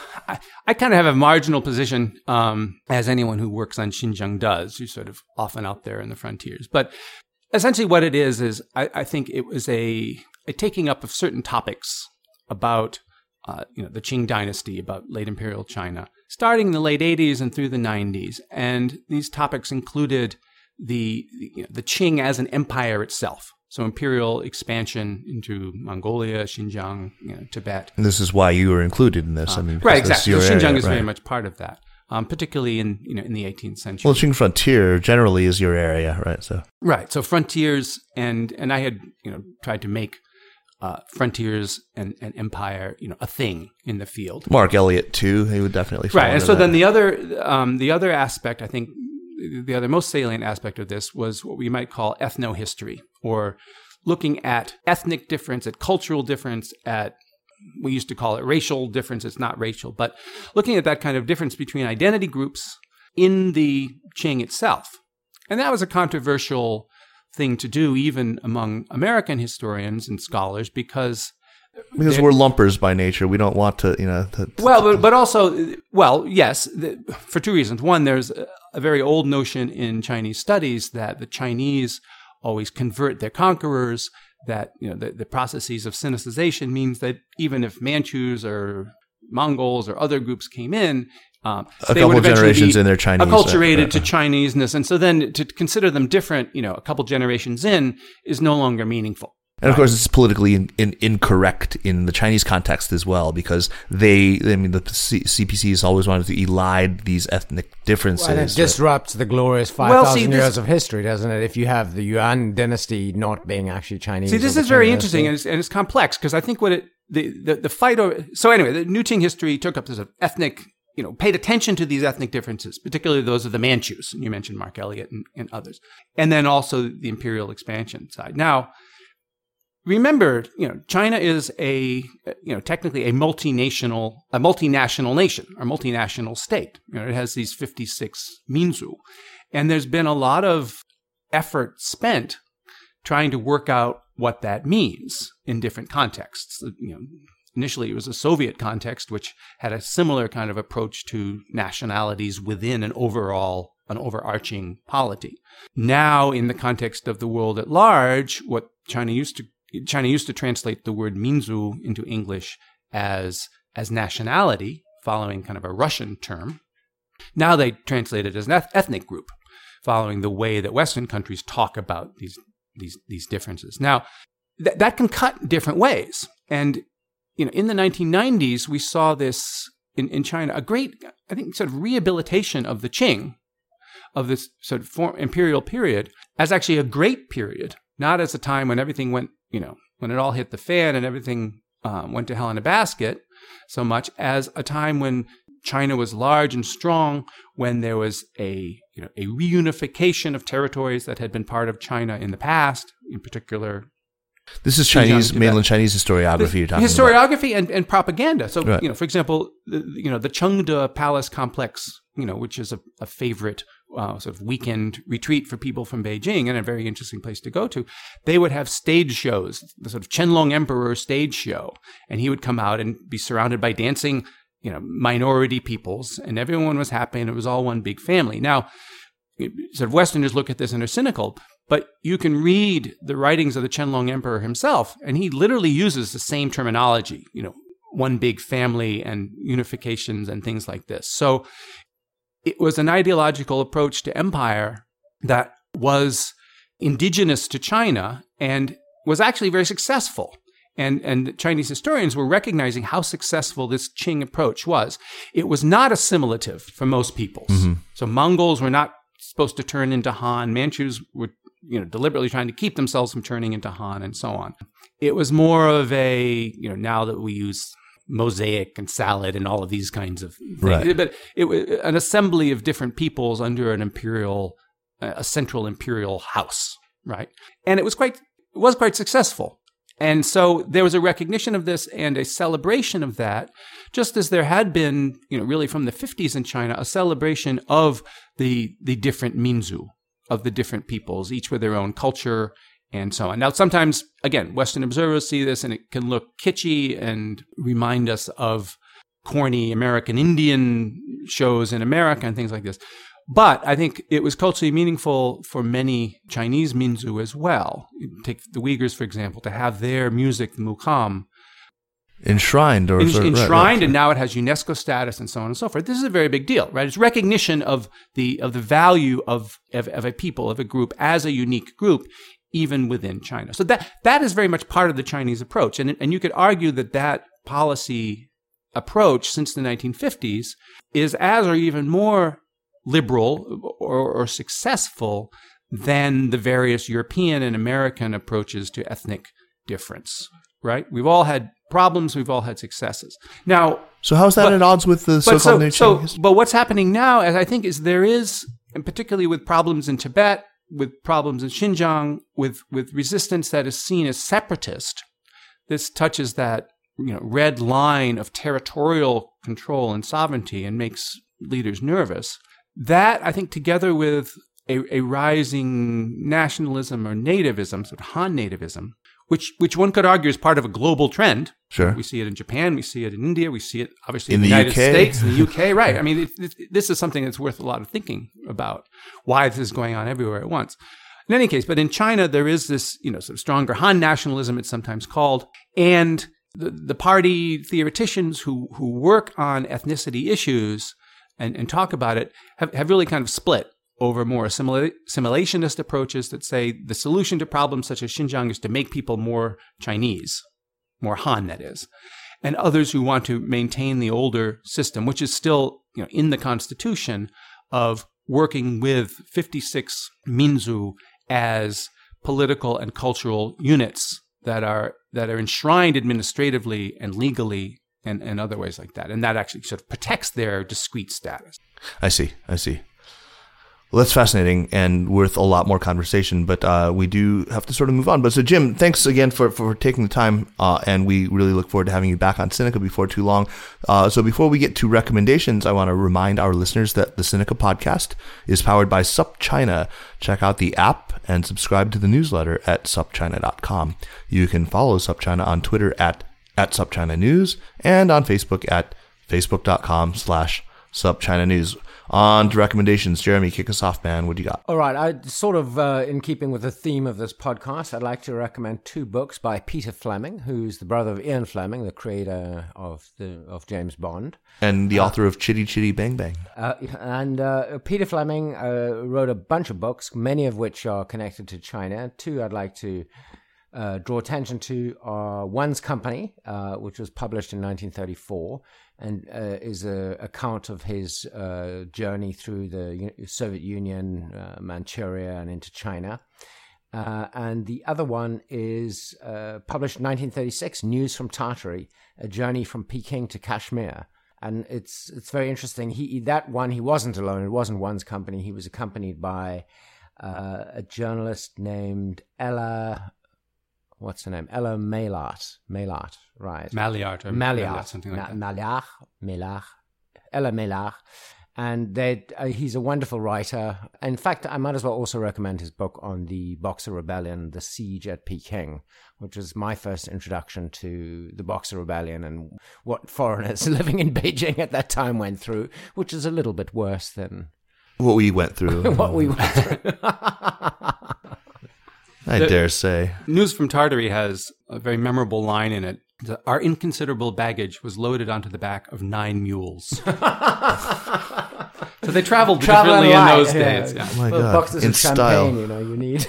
I kind of have a marginal position, as anyone who works on Xinjiang does, who's sort of often out there in the frontiers. But essentially what it is I think it was a taking up of certain topics about the Qing dynasty, about late imperial China, starting in the late 80s and through the 90s. And these topics included the Qing as an empire itself. So imperial expansion into Mongolia, Xinjiang, Tibet.
And this is why you were included in this.
Right, exactly. So Xinjiang is very much part of that, particularly in the 18th century.
Well, Qing frontier generally is your area, right? So
frontiers, and I had tried to make frontiers and empire, a thing in the field.
Mark Elliott too, he would definitely fall
right. And
into
so
that.
then the other aspect, I think, the other most salient aspect of this was what we might call ethnohistory, or looking at ethnic difference, at cultural difference, we used to call it racial difference. It's not racial, but looking at that kind of difference between identity groups in the Qing itself. And that was a controversial thing to do even among American historians and scholars because
we're lumpers by nature. We don't want to,
but also, yes, for two reasons. One, there's a very old notion in Chinese studies that the Chinese always convert their conquerors, that, the processes of Sinicization means that even if Manchus or Mongols or other groups came in,
a couple generations in their Chinese,
acculturated to Chineseness. And so then to consider them different, a couple generations in is no longer meaningful.
And of course, it's politically incorrect in the Chinese context as well, because the CPCs always wanted to elide these ethnic differences.
Well, it disrupts the glorious 5,000 years of history, doesn't it? If you have the Yuan dynasty not being actually Chinese.
See, this is very interesting, and it's complex, because I think the fight over. So anyway, the new Qing history took up this ethnic. Paid attention to these ethnic differences, particularly those of the Manchus. You mentioned Mark Elliott and others, and then also the imperial expansion side. Now, remember, China is technically a multinational nation, or multinational state. It has these 56 minzu, and there's been a lot of effort spent trying to work out what that means in different contexts. Initially, it was a Soviet context, which had a similar kind of approach to nationalities within an overarching polity. Now, in the context of the world at large, what China used to translate the word minzu into English as nationality, following kind of a Russian term. Now they translate it as an ethnic group, following the way that Western countries talk about these differences. Now, that can cut different ways, and in the 1990s, we saw this in China, a great, I think, sort of rehabilitation of the Qing, of this sort of imperial period, as actually a great period, not as a time when everything went, when it all hit the fan and everything went to hell in a basket, so much as a time when China was large and strong, when there was a reunification of territories that had been part of China in the past, in particular.
This is mainland Chinese historiography you're talking about.
Historiography and propaganda. So, right. For example, the Chengde Palace complex, which is a favorite sort of weekend retreat for people from Beijing and a very interesting place to go to, they would have stage shows, the sort of Qianlong Emperor stage show, and he would come out and be surrounded by dancing, minority peoples, and everyone was happy, and it was all one big family. Now, sort of Westerners look at this and are cynical, but you can read the writings of the Qianlong Emperor himself, and he literally uses the same terminology, one big family and unifications and things like this. So it was an ideological approach to empire that was indigenous to China and was actually very successful. And Chinese historians were recognizing how successful this Qing approach was. It was not assimilative for most peoples. Mm-hmm. So Mongols were not supposed to turn into Han. Manchus were, deliberately trying to keep themselves from turning into Han, and so on. It was more of a, now that we use mosaic and salad and all of these kinds of things,
Right.
but it was an assembly of different peoples under a central imperial house, right? And it was quite successful. And so there was a recognition of this and a celebration of that, just as there had been, really from the 50s in China, a celebration of the different Minzu, of the different peoples, each with their own culture and so on. Now, sometimes, again, Western observers see this and it can look kitschy and remind us of corny American Indian shows in America and things like this. But I think it was culturally meaningful for many Chinese Minzu as well. Take the Uyghurs, for example, to have their music, the mukam,
enshrined
enshrined, and now it has UNESCO status and so on and so forth. This is a very big deal, right? It's recognition of the value of a people, of a group as a unique group, even within China. So that is very much part of the Chinese approach. And you could argue that policy approach since the 1950s is as or even more liberal or successful than the various European and American approaches to ethnic difference, right? We've all had problems, we've all had successes. Now,
so how's that at odds with the so-called new Chinese?
But what's happening now, as I think, is there is, and particularly with problems in Tibet, with problems in Xinjiang, with resistance that is seen as separatist, this touches that red line of territorial control and sovereignty and makes leaders nervous. That, I think, together with a rising nationalism or nativism, sort of Han nativism, which one could argue is part of a global trend.
Sure.
We see it in Japan, we see it in India, we see it obviously
in
the United
UK.
States, in the UK, right. I mean, this is something that's worth a lot of thinking about, why this is going on everywhere at once. In any case, but in China, there is this, sort of stronger Han nationalism, it's sometimes called, and the party theoreticians who work on ethnicity issues and talk about it have really kind of split over more assimilationist approaches that say the solution to problems such as Xinjiang is to make people more Chinese, more Han, that is, and others who want to maintain the older system, which is still in the constitution, of working with 56 Minzu as political and cultural units that are enshrined administratively and legally and other ways like that. And that actually sort of protects their discrete status.
I see. Well, that's fascinating and worth a lot more conversation, but we do have to sort of move on. But so, Jim, thanks again for taking the time, and we really look forward to having you back on Sinica before too long. So before we get to recommendations, I want to remind our listeners that the Sinica podcast is powered by SupChina. Check out the app and subscribe to the newsletter at supchina.com. You can follow SupChina on Twitter at SupChina News and on Facebook at facebook.com/SupChina News. On to recommendations. Jeremy, kick us off, man. What do you got?
All right. I sort of, in keeping with the theme of this podcast, I'd like to recommend two books by Peter Fleming, who's the brother of Ian Fleming, the creator of James Bond.
And the author of Chitty Chitty Bang Bang.
Peter Fleming wrote a bunch of books, many of which are connected to China. Two I'd like to draw attention to are One's Company, which was published in 1934, and is an account of his journey through the Soviet Union, Manchuria, and into China. And the other one is published in 1936, News from Tartary, A Journey from Peking to Kashmir. And it's very interesting. He wasn't alone. It wasn't One's Company. He was accompanied by a journalist named Ella... What's her name? Ella Maillart, right?
Maillart, something like that.
Maillart. Ella Maillart. And he's a wonderful writer. In fact, I might as well also recommend his book on the Boxer Rebellion, The Siege at Peking, which was my first introduction to the Boxer Rebellion and what foreigners living in Beijing at that time went through, which is a little bit worse than...
What we went through. I dare say.
News from Tartary has a very memorable line in it. Our inconsiderable baggage was loaded onto the back of 9 mules. So they traveled differently in those days. Yeah.
Oh my God.
Boxes
in
of
style.
champagne, you need.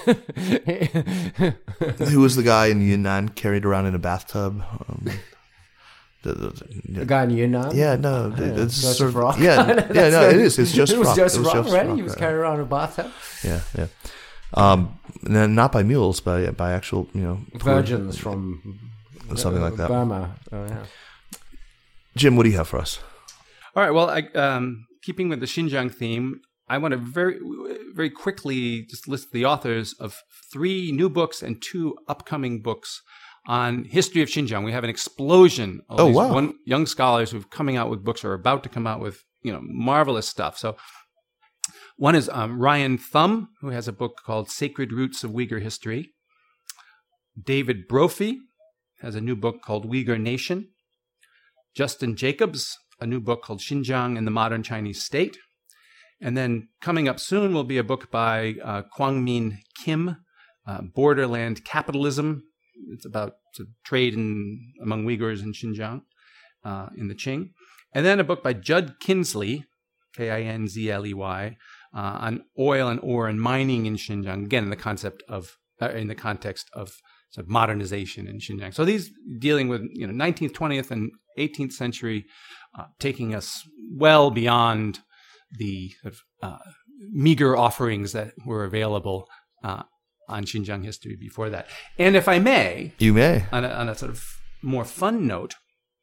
Who was the guy in Yunnan carried around in a bathtub?
The guy in Yunnan?
Yeah, no, it's
Joseph
sort of,
Rock.
yeah, no, it is. It's Joseph
It was
Rock.
Joseph Rock, right?
Rock,
He was carried around a bathtub.
Yeah. Not by mules, by actual,
Virgins from
something like that.
Burma. Oh, yeah.
Jim, what do you have for us?
All right. Well, keeping with the Xinjiang theme, I want to very, very quickly just list the authors of 3 new books and 2 upcoming books on history of Xinjiang. We have an explosion of these young scholars who've coming out with books or are about to come out with marvelous stuff. So one is Ryan Thum, who has a book called Sacred Roots of Uyghur History. David Brophy has a new book called Uyghur Nation. Justin Jacobs, a new book called Xinjiang and the Modern Chinese State. And then coming up soon will be a book by Kwangmin Kim, Borderland Capitalism. It's about trade among Uyghurs in Xinjiang, in the Qing. And then a book by Judd Kinsley, Kinzley, on oil and ore and mining in Xinjiang, again in the context of sort of modernization in Xinjiang. So these dealing with 19th, 20th, and 18th century, taking us well beyond the sort of, meager offerings that were available on Xinjiang history before that. And if I may,
you may,
on a sort of more fun note,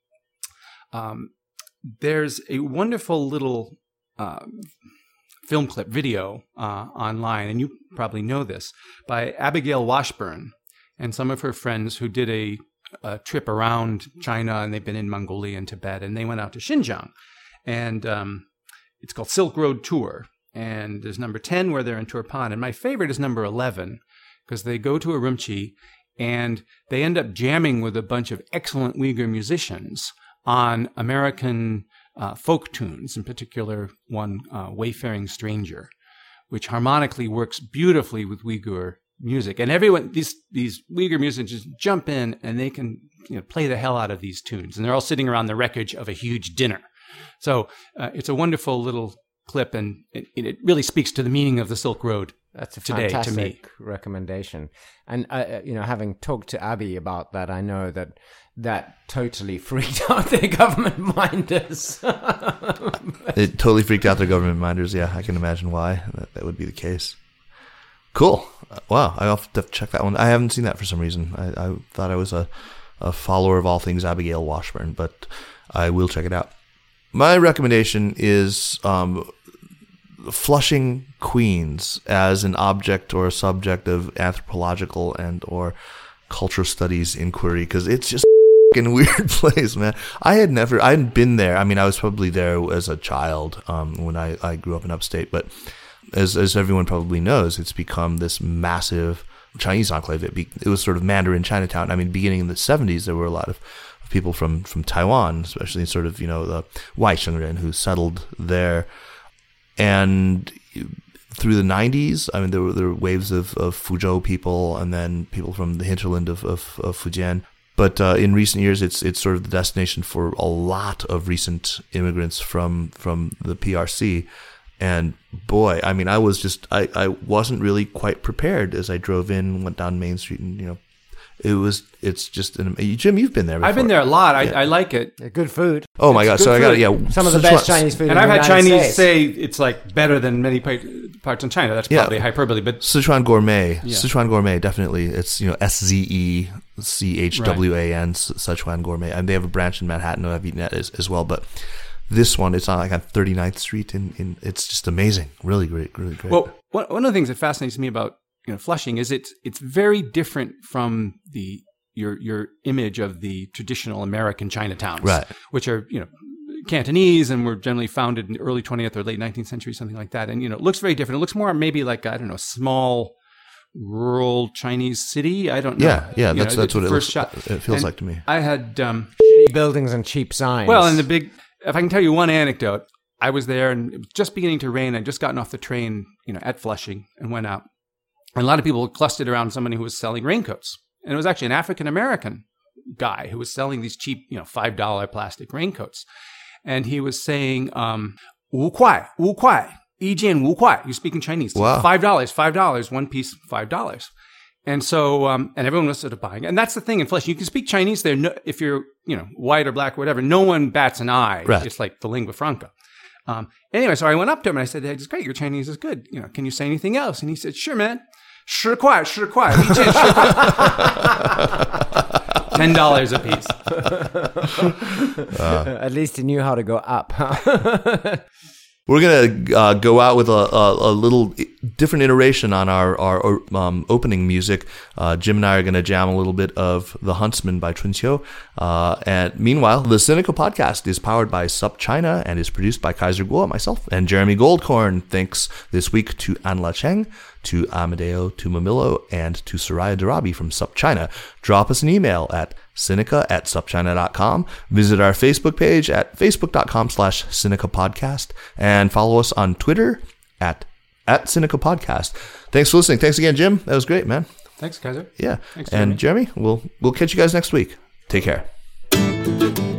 there's a wonderful little film clip video online, and you probably know this, by Abigail Washburn and some of her friends who did a trip around China, and they've been in Mongolia and Tibet, and they went out to Xinjiang. And it's called Silk Road Tour. And there's number 10 where they're in Turpan. And my favorite is number 11, because they go to Urumqi and they end up jamming with a bunch of excellent Uyghur musicians on American folk tunes, in particular one, Wayfaring Stranger, which harmonically works beautifully with Uyghur music. And everyone, these Uyghur musicians just jump in and they can play the hell out of these tunes. And they're all sitting around the wreckage of a huge dinner. So it's a wonderful little clip, and it really speaks to the meaning of the Silk Road.
That's a
today,
fantastic
to me.
recommendation. And having talked to Abby about that, I know that totally freaked out their government minders.
It totally freaked out their government minders. Yeah, I can imagine why that would be the case. Cool. Wow, I'll have to check that one. I haven't seen that for some reason. I thought I was a follower of all things Abigail Washburn, but I will check it out. My recommendation is Flushing, Queens as an object or a subject of anthropological and or cultural studies inquiry, because it's just a fucking weird place, man. I hadn't been there. I mean, I was probably there as a child when I grew up in upstate, but as everyone probably knows, it's become this massive Chinese enclave. It was sort of Mandarin Chinatown. I mean, beginning in the 70s, there were a lot of people from Taiwan, especially sort of, the Waishengren who settled there. And through the 90s, I mean, there were waves of Fuzhou people and then people from the hinterland of Fujian. But in recent years, it's sort of the destination for a lot of recent immigrants from the PRC. And boy, I mean, I wasn't really quite prepared as I drove in, went down Main Street, and it's just Jim, you've been there before.
I've been there a lot. I like it.
Good food.
Oh my God! So I got
some of the best Chinese food.
And
I've
had Chinese say it's like better than many parts in China. That's probably hyperbole, but
Sichuan gourmet. Yeah. Sichuan gourmet, definitely. It's SZECHWAN, Sichuan gourmet, and they have a branch in Manhattan. I've eaten that as well, but. This one, it's on like on 39th Street, and it's just amazing, really great, really great.
Well, one of the things that fascinates me about Flushing is it's very different from your image of the traditional American Chinatowns,
right? Which
are Cantonese and were generally founded in the early 20th or late 19th century, something like that. And it looks very different. It looks more maybe like small rural Chinese city. I don't know.
Yeah, that's what it looks. It feels like to me.
I had
buildings and cheap signs.
Well, and if I can tell you one anecdote, I was there and it was just beginning to rain. I'd just gotten off the train, at Flushing and went out. And a lot of people clustered around somebody who was selling raincoats. And it was actually an African-American guy who was selling these cheap, $5 plastic raincoats. And he was saying, 5块, 一件5块. You speak in Chinese.
Wow.
$5, one piece, $5. And so, and everyone was sort of buying. And that's the thing in Flushing. You can speak Chinese there. No, if you're, white or black or whatever, no one bats an eye.
Right. It's
like the lingua franca. Anyway, so I went up to him and I said, hey, it's great. Your Chinese is good. Can you say anything else? And he said, sure, man. 10 $10 a piece.
At least he knew how to go up.
We're going to go out with a little different iteration on our opening music. Jim and I are going to jam a little bit of The Huntsman by Chun Qiu. And meanwhile, the Sinica Podcast is powered by SupChina and is produced by Kaiser Kuo, myself, and Jeremy Goldkorn. Thanks this week to Anla Cheng, to Amadeo Tumamillo, and to Soraya Darabi from SupChina. Drop us an email at Sinica@supchina.com. Visit our Facebook page at facebook.com/Sinica Podcast, and follow us on Twitter at Sinica Podcast. Thanks for listening. Thanks again, Jim. That was great, man.
Thanks, Kaiser.
Yeah.
Thanks, Jeremy.
And Jeremy, we'll catch you guys next week. Take care.